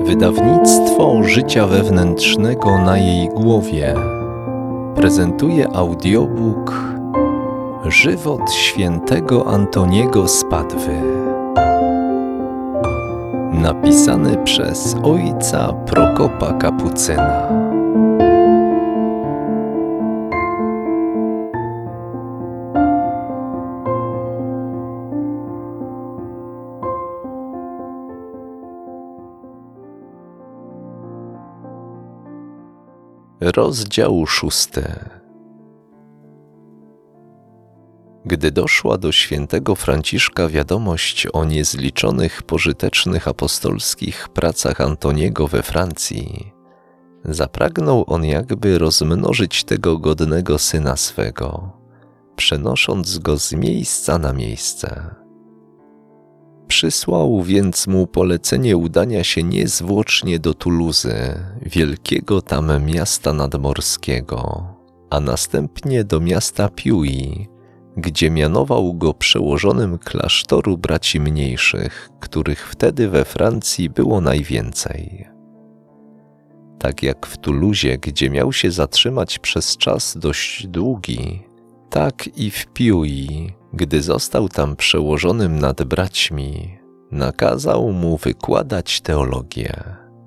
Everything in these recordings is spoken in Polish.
Wydawnictwo Życia Wewnętrznego na jej głowie prezentuje audiobook Żywot świętego Antoniego z Padwy, napisany przez ojca Prokopa Kapucyna. Rozdział 6. Gdy doszła do świętego Franciszka wiadomość o niezliczonych pożytecznych apostolskich pracach Antoniego we Francji, zapragnął on jakby rozmnożyć tego godnego syna swego, przenosząc go z miejsca na miejsce. Przysłał więc mu polecenie udania się niezwłocznie do Tuluzy, wielkiego tam miasta nadmorskiego, a następnie do miasta Puy, gdzie mianował go przełożonym klasztoru braci mniejszych, których wtedy we Francji było najwięcej. Tak jak w Tuluzie, gdzie miał się zatrzymać przez czas dość długi, tak i w Puy, gdy został tam przełożonym nad braćmi, nakazał mu wykładać teologię.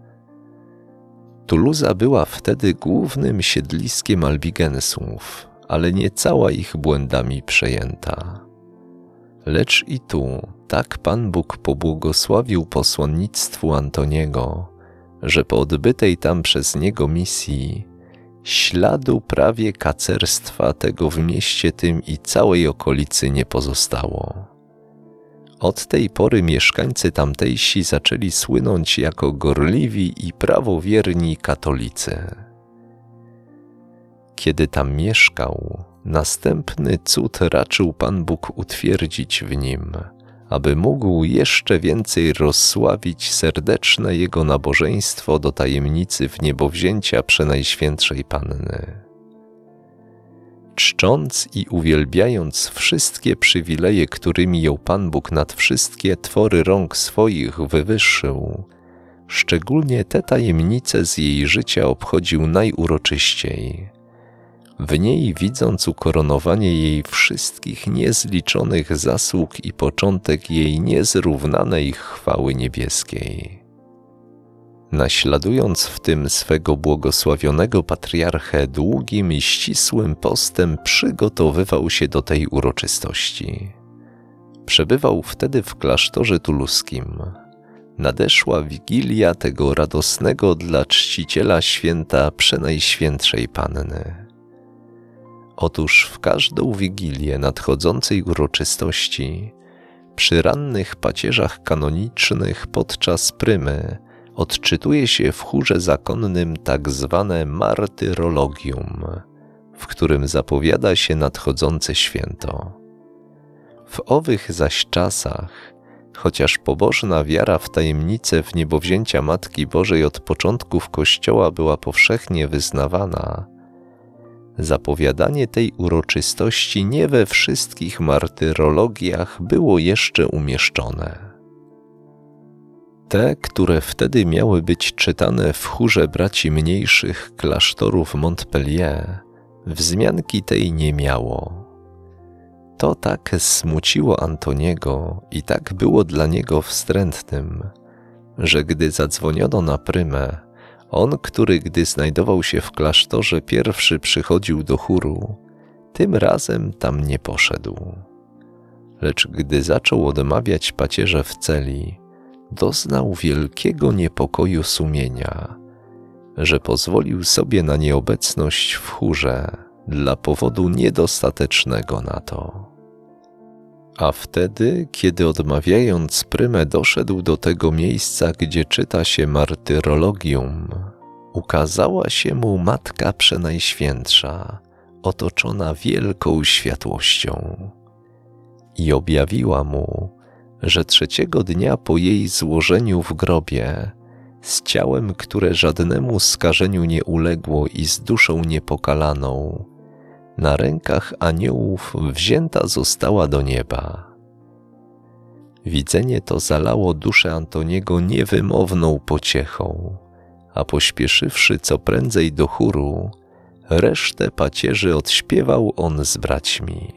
Tuluza była wtedy głównym siedliskiem albigensów, ale nie cała ich błędami przejęta. Lecz i tu tak Pan Bóg pobłogosławił posłannictwu Antoniego, że po odbytej tam przez niego misji śladu prawie kacerstwa tego w mieście tym i całej okolicy nie pozostało. Od tej pory mieszkańcy tamtejsi zaczęli słynąć jako gorliwi i prawowierni katolicy. Kiedy tam mieszkał, następny cud raczył Pan Bóg utwierdzić w nim, aby mógł jeszcze więcej rozsławić serdeczne jego nabożeństwo do tajemnicy wniebowzięcia Przenajświętszej Panny. Czcząc i uwielbiając wszystkie przywileje, którymi ją Pan Bóg nad wszystkie twory rąk swoich wywyższył, szczególnie te tajemnice z jej życia obchodził najuroczyściej, w niej widząc ukoronowanie jej wszystkich niezliczonych zasług i początek jej niezrównanej chwały niebieskiej. Naśladując w tym swego błogosławionego patriarchę, długim i ścisłym postem przygotowywał się do tej uroczystości. Przebywał wtedy w klasztorze tuluskim. Nadeszła wigilia tego radosnego dla czciciela święta Przenajświętszej Panny. Otóż w każdą wigilię nadchodzącej uroczystości, przy rannych pacierzach kanonicznych podczas prymy, odczytuje się w chórze zakonnym tak zwane martyrologium, w którym zapowiada się nadchodzące święto. W owych zaś czasach, chociaż pobożna wiara w tajemnicę wniebowzięcia Matki Bożej od początków Kościoła była powszechnie wyznawana, zapowiadanie tej uroczystości nie we wszystkich martyrologiach było jeszcze umieszczone. Te, które wtedy miały być czytane w chórze braci mniejszych klasztorów Montpellier, wzmianki tej nie miało. To tak smuciło Antoniego i tak było dla niego wstrętnym, że gdy zadzwoniono na prymę, on, który gdy znajdował się w klasztorze pierwszy przychodził do chóru, tym razem tam nie poszedł. Lecz gdy zaczął odmawiać pacierze w celi, doznał wielkiego niepokoju sumienia, że pozwolił sobie na nieobecność w chórze dla powodu niedostatecznego na to. A wtedy, kiedy odmawiając prymę doszedł do tego miejsca, gdzie czyta się martyrologium, ukazała się mu Matka Przenajświętsza, otoczona wielką światłością, i objawiła mu, że trzeciego dnia po jej złożeniu w grobie, z ciałem, które żadnemu skażeniu nie uległo i z duszą niepokalaną, na rękach aniołów wzięta została do nieba. Widzenie to zalało duszę Antoniego niewymowną pociechą, a pośpieszywszy co prędzej do chóru, resztę pacierzy odśpiewał on z braćmi.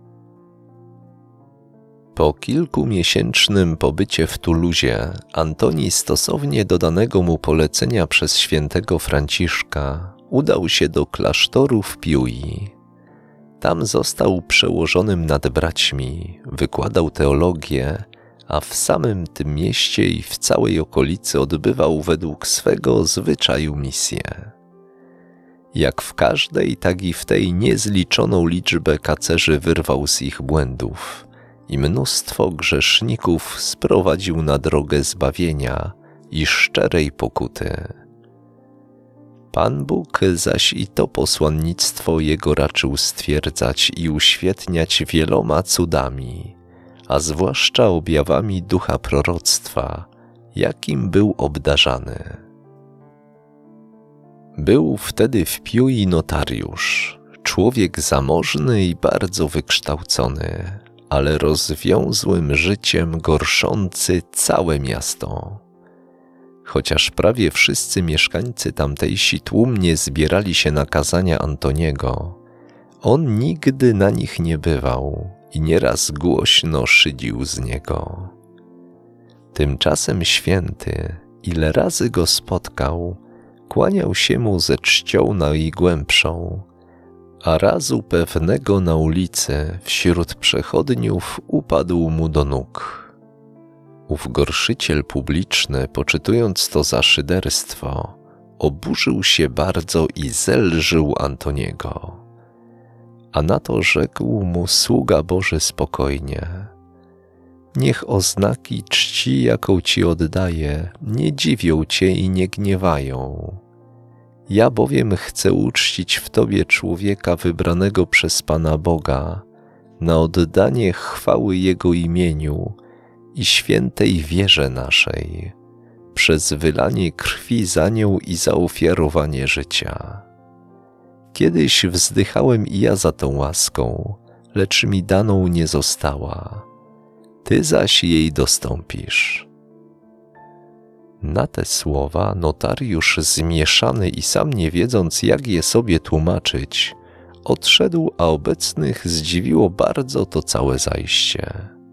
Po kilkumiesięcznym pobycie w Tuluzie Antoni stosownie do danego mu polecenia przez świętego Franciszka udał się do klasztoru w Piui. Tam został przełożonym nad braćmi, wykładał teologię, a w samym tym mieście i w całej okolicy odbywał według swego zwyczaju misję. Jak w każdej, tak i w tej niezliczoną liczbę kacerzy wyrwał z ich błędów i mnóstwo grzeszników sprowadził na drogę zbawienia i szczerej pokuty. Pan Bóg zaś i to posłannictwo jego raczył stwierdzać i uświetniać wieloma cudami, a zwłaszcza objawami ducha proroctwa, jakim był obdarzany. Był wtedy w Piui notariusz, człowiek zamożny i bardzo wykształcony, ale rozwiązłym życiem gorszący całe miasto. Chociaż prawie wszyscy mieszkańcy tamtejsi tłumnie zbierali się na kazania Antoniego, on nigdy na nich nie bywał i nieraz głośno szydził z niego. Tymczasem święty, ile razy go spotkał, kłaniał się mu ze czcią najgłębszą, a razu pewnego na ulicy wśród przechodniów upadł mu do nóg. Ów gorszyciel publiczny, poczytując to za szyderstwo, oburzył się bardzo i zelżył Antoniego. A na to rzekł mu sługa Boży spokojnie: niech oznaki czci, jaką ci oddaję, nie dziwią cię i nie gniewają. Ja bowiem chcę uczcić w tobie człowieka wybranego przez Pana Boga na oddanie chwały Jego imieniu i świętej wierze naszej, przez wylanie krwi za nią i za ofiarowanie życia. Kiedyś wzdychałem i ja za tą łaską, lecz mi daną nie została. Ty zaś jej dostąpisz. Na te słowa notariusz zmieszany i sam nie wiedząc, jak je sobie tłumaczyć, odszedł, a obecnych zdziwiło bardzo to całe zajście.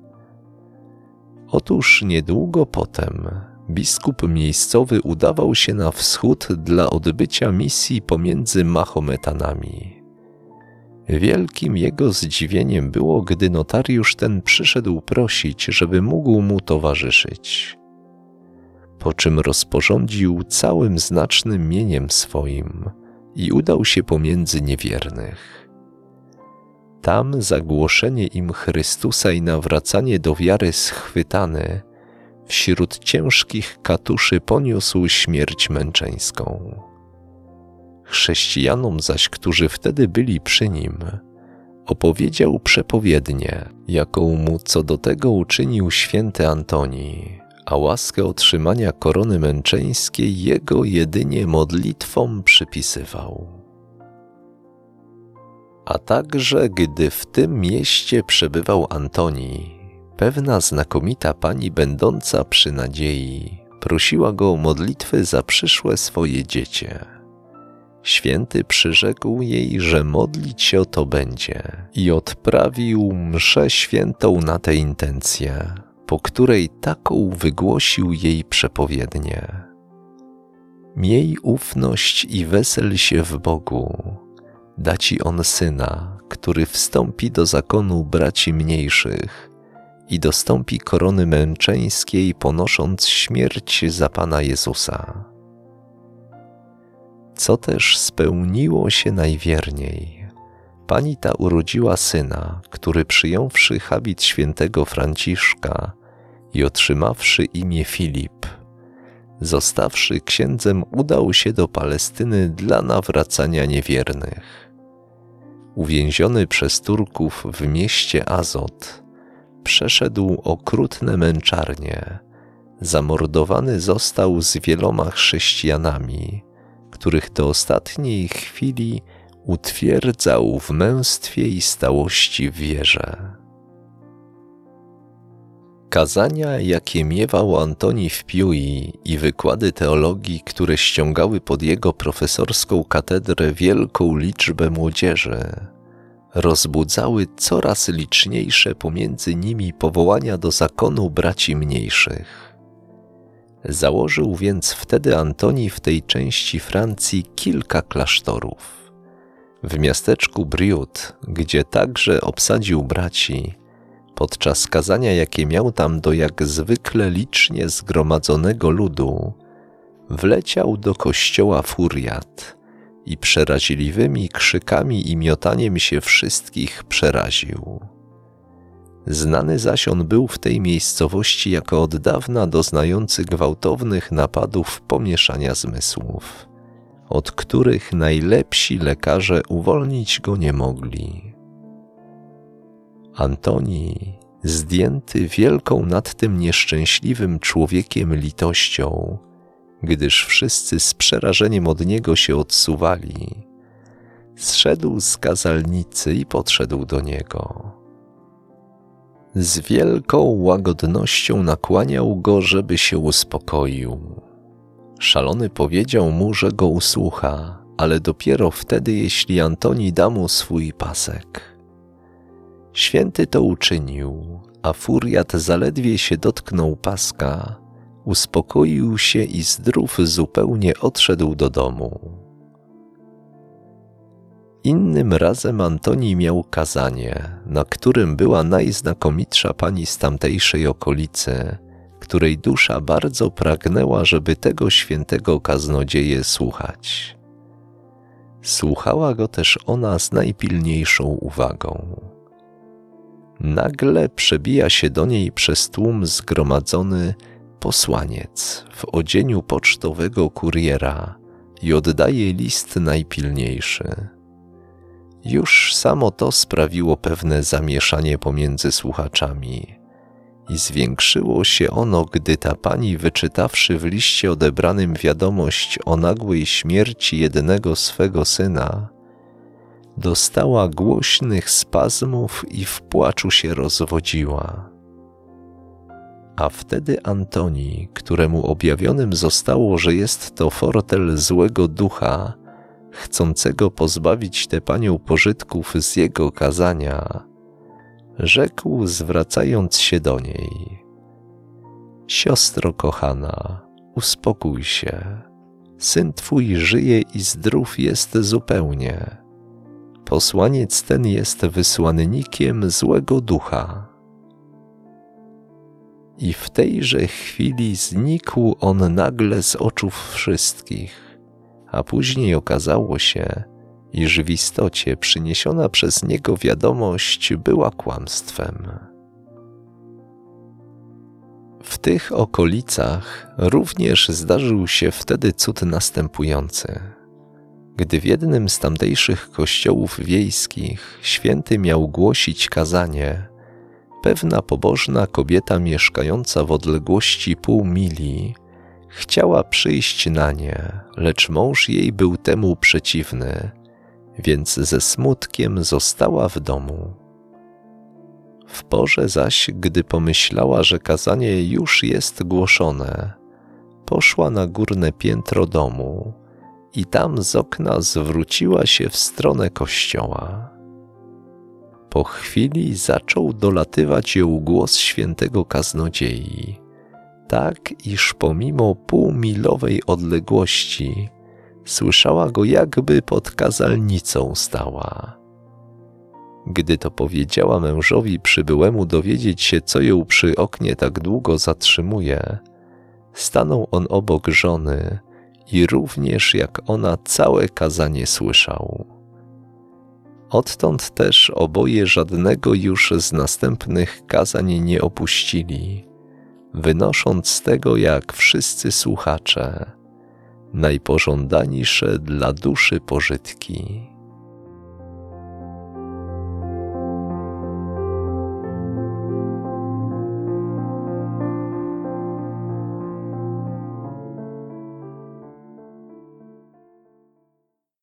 Otóż niedługo potem biskup miejscowy udawał się na wschód dla odbycia misji pomiędzy Mahometanami. Wielkim jego zdziwieniem było, gdy notariusz ten przyszedł prosić, żeby mógł mu towarzyszyć. Po czym rozporządził całym znacznym mieniem swoim i udał się pomiędzy niewiernych. Tam za głoszenie im Chrystusa i nawracanie do wiary schwytany, wśród ciężkich katuszy poniósł śmierć męczeńską. Chrześcijanom zaś, którzy wtedy byli przy nim, opowiedział przepowiednię, jaką mu co do tego uczynił święty Antoni, a łaskę otrzymania korony męczeńskiej jego jedynie modlitwom przypisywał. A także, gdy w tym mieście przebywał Antoni, pewna znakomita pani będąca przy nadziei prosiła go o modlitwy za przyszłe swoje dziecię. Święty przyrzekł jej, że modlić się o to będzie i odprawił mszę świętą na tę intencję, po której taką wygłosił jej przepowiednię: miej ufność i wesel się w Bogu, da ci On syna, który wstąpi do zakonu braci mniejszych i dostąpi korony męczeńskiej, ponosząc śmierć za Pana Jezusa. Co też spełniło się najwierniej. Pani ta urodziła syna, który przyjąwszy habit świętego Franciszka i otrzymawszy imię Filip, zostawszy księdzem, udał się do Palestyny dla nawracania niewiernych. Uwięziony przez Turków w mieście Azot, przeszedł okrutne męczarnie, zamordowany został z wieloma chrześcijanami, których do ostatniej chwili utwierdzał w męstwie i stałości w wierze. Kazania, jakie miewał Antoni w Piui, i wykłady teologii, które ściągały pod jego profesorską katedrę wielką liczbę młodzieży, rozbudzały coraz liczniejsze pomiędzy nimi powołania do zakonu braci mniejszych. Założył więc wtedy Antoni w tej części Francji kilka klasztorów. W miasteczku Briut, gdzie także obsadził braci, podczas kazania, jakie miał tam do jak zwykle licznie zgromadzonego ludu, wleciał do kościoła furiat i przeraźliwymi krzykami i miotaniem się wszystkich przeraził. Znany zaś on był w tej miejscowości jako od dawna doznający gwałtownych napadów pomieszania zmysłów, od których najlepsi lekarze uwolnić go nie mogli. Antoni, zdjęty wielką nad tym nieszczęśliwym człowiekiem litością, gdyż wszyscy z przerażeniem od niego się odsuwali, zszedł z kazalnicy i podszedł do niego. Z wielką łagodnością nakłaniał go, żeby się uspokoił. Szalony powiedział mu, że go usłucha, ale dopiero wtedy, jeśli Antoni da mu swój pasek. Święty to uczynił, a furiat zaledwie się dotknął paska, uspokoił się i zdrów zupełnie odszedł do domu. Innym razem Antoni miał kazanie, na którym była najznakomitsza pani z tamtejszej okolicy, której dusza bardzo pragnęła, żeby tego świętego kaznodzieję słuchać. Słuchała go też ona z najpilniejszą uwagą. Nagle przebija się do niej przez tłum zgromadzony posłaniec w odzieniu pocztowego kuriera i oddaje list najpilniejszy. Już samo to sprawiło pewne zamieszanie pomiędzy słuchaczami i zwiększyło się ono, gdy ta pani, wyczytawszy w liście odebranym wiadomość o nagłej śmierci jednego swego syna, dostała głośnych spazmów i w płaczu się rozwodziła. A wtedy Antoni, któremu objawionym zostało, że jest to fortel złego ducha, chcącego pozbawić tę panią pożytków z jego kazania, rzekł, zwracając się do niej: Siostro kochana, uspokój się. Syn twój żyje i zdrów jest zupełnie. Posłaniec ten jest wysłannikiem złego ducha. I w tejże chwili znikł on nagle z oczów wszystkich, a później okazało się, iż w istocie przyniesiona przez niego wiadomość była kłamstwem. W tych okolicach również zdarzył się wtedy cud następujący. Gdy w jednym z tamtejszych kościołów wiejskich święty miał głosić kazanie, pewna pobożna kobieta mieszkająca w odległości pół mili chciała przyjść na nie, lecz mąż jej był temu przeciwny, więc ze smutkiem została w domu. W porze zaś, gdy pomyślała, że kazanie już jest głoszone, poszła na górne piętro domu i tam z okna zwróciła się w stronę kościoła. Po chwili zaczął dolatywać ją głos świętego kaznodziei, tak iż pomimo półmilowej odległości słyszała go, jakby pod kazalnicą stała. Gdy to powiedziała mężowi przybyłemu dowiedzieć się, co ją przy oknie tak długo zatrzymuje, stanął on obok żony i również jak ona całe kazanie słyszał. Odtąd też oboje żadnego już z następnych kazań nie opuścili, wynosząc z tego, jak wszyscy słuchacze, najpożądańsze dla duszy pożytki.